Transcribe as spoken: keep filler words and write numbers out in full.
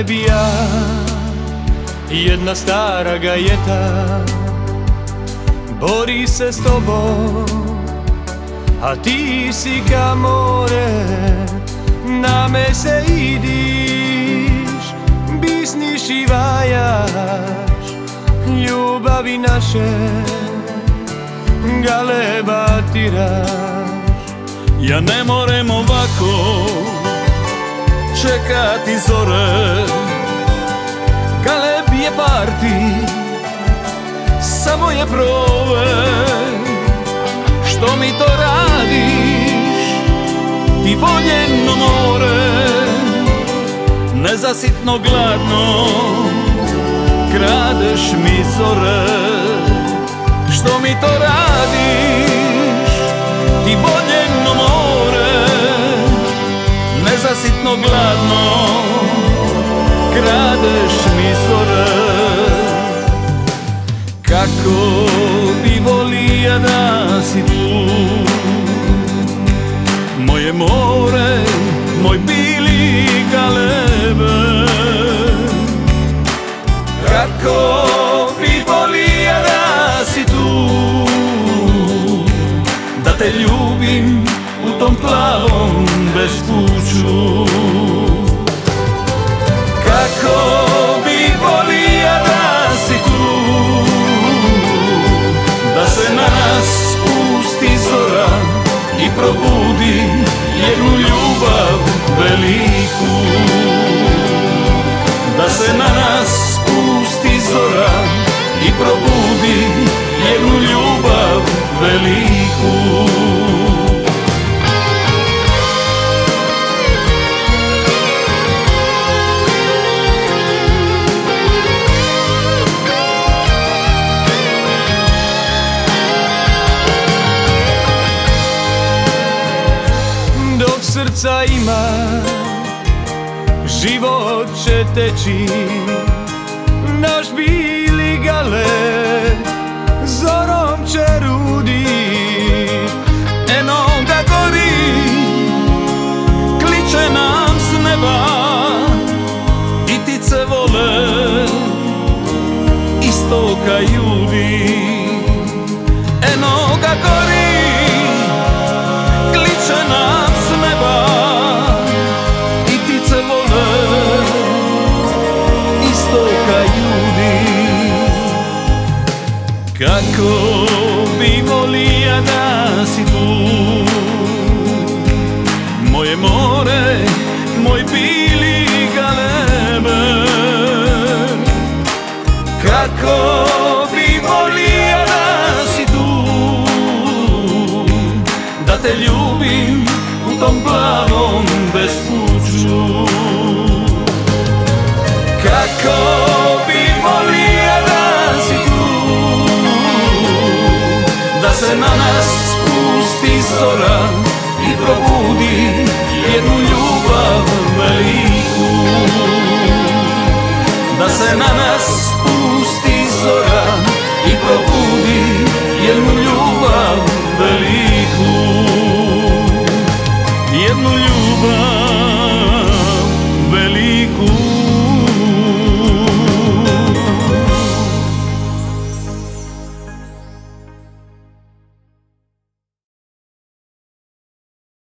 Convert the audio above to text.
tebi ja, jedna stara gajeta, bori se s tobom, a ti si ka more, na me se idiš, bisniš i vajaš, ljubavi naše galebatiraš. Ja ne morem ovako čekati zore, galeb je parti, samo je provej. Što mi to radiš, ti voljeno more, nezasitno gladno, kradeš mi zore. Što mi to radiš, ti voljeno more, nezasitno gladno, kradeš mi zore. Kako bi volija da si tu, moje more, moj bili galebe. Kako bi volija da si tu, da te ljubim u tom plavom bespuću. Kako bi volija da si tu, da se na nas spusti zora i probudi jednu ljubav veliku. Da se na nas spusti zora i probudi jednu ljubav veliku. Srca ima, život će teći, naš bili galeb zorom će rudi. Eno ga gori, kliče nam s neba, i ptice vole isto ka ljudi. Eno ga gori, kliče nam s neba, i ptice vole isto ka ljudi. Kako bi volija da si tu, moje more, moj bili galebe. Kako bi volija da si tu, da te ljubim u tom plavom bespuću. Kako bi volija da si tu, da se na nas spusti zora i probudi jednu ljubav veliku. Da se na nas spusti zora i probudi jednu ljubav veliku.